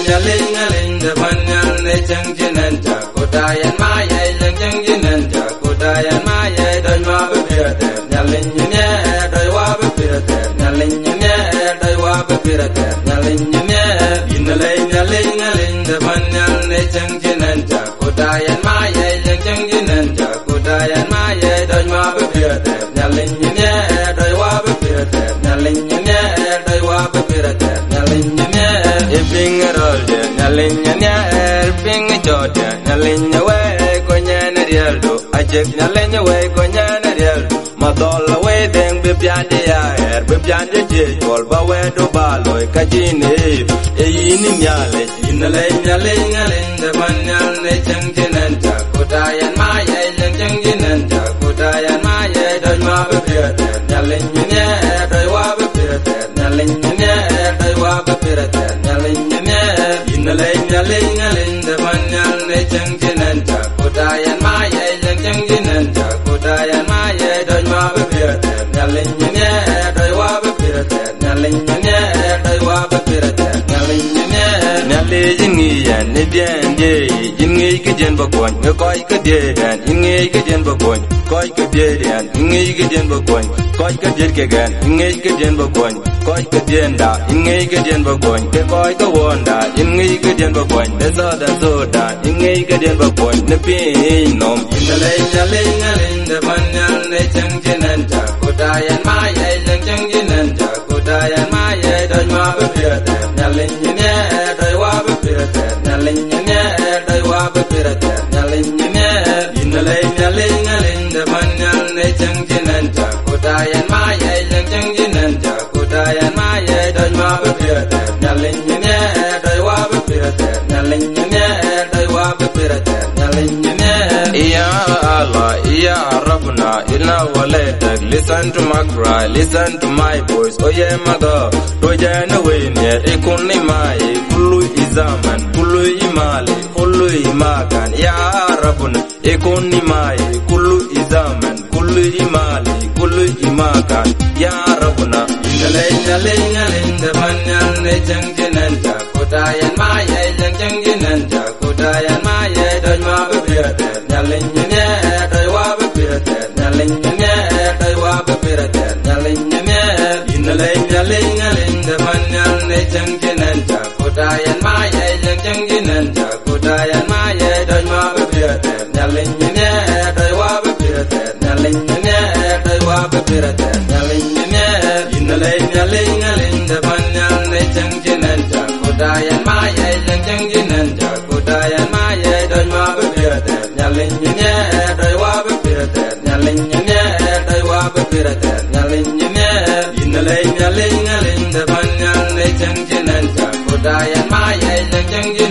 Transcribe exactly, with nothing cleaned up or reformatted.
nyaling nyaling the banyan ne chang jinanta kudayan maya lang chang jinanta kudayan maya doi ma bapirate nyaling nya doi wa bapirate nyaling nya doi wa bapirate nyaling nya inalay nyaling nyaling the banyan ne chang jinanta kudayan maya lang chang jinanta kudayan maya doi ma bapirate nyaling nya doi wa bapirate nyaling nya doi wa bapirate nyaling nya iping rolde nyaling nya iping jode nyaling we ko nyana rieldo ajek nyaling we ko nyana rieldo madol we deng be piande ya er be piande je jol ba we do baloy kajine e yini nyale inale nyaling nyaling de banyal ne chang jinanta kudayan maya lang chang jinanta kudayan maya doi ma be pirate nyaling nya doi wa be pirate nyaling nya doi wa be pirate nyaling nya inale nyaling nyaling de banyal ne chang jinanta kudayan maya lang chang jinanta kudayan maya doi ma be pirate nyaling nya doi wa be pirate nyaling nya doi wa be pirate nyaling nya nyale jingi yan ne bien je jingi ke jen ba kon ne koi ke de dan jingi ke jen ba kon koi ke de dan jingi ke jen ba kon koi ke de ke gan jingi ke jen ba kon koi ke den da jingi ke jen ba kon ke koi ke won da jingi ke jen ba kon de so da so da jingi ke jen ba kon ne pin nom inale nyale nyale de banyan ne chang jinanta kudayan maya lang chang jinanta kudayan maya doi ma be pirate nyaling nya doi wa be pirate nyaling nya doi wa be pirate nyaling nya inale nyale nyale de banyan ne chang jinanta kudayan maya lang chang jinanta kudayan maya doi ma be pirate nyaling nya doi wa be pirate nyaling nya doi wa be pirate nyaling nya ya Allah ya Rabbna inna waladak listen to my cry listen to my voice oh yeah my God to jana wenya ikuni mai kullu izaman kullu imali kullu imakan ya Rabbna ikuni mai kullu izaman kullu imali kullu imakan ya Rabbna inalay nalay nalay the banyan ne chang jinanta kudayan maya lang chang jinanta kudayan maya doi ma be pirate nyaling nya doi wa be pirate nyaling nya doi wa be pirate nyaling nya inalay nalay nalay the banyan ne chang jinanta kudayan maya lang chang jinanta kudayan maya doi ma be pirate nyaling nya doi wa be pirate nyaling nya doi wa be pirate nyaling nya inalay nalay nalay the banyan ne chang jinanta kudayan maya lang chang jinanta kudayan maya doi ma be pirate nyaling nya doi wa be pirate nyaling nya doi wa be pirate nyaling nya inalay nalay nalay the banyan ne chang jinanta kudayan maya lang chang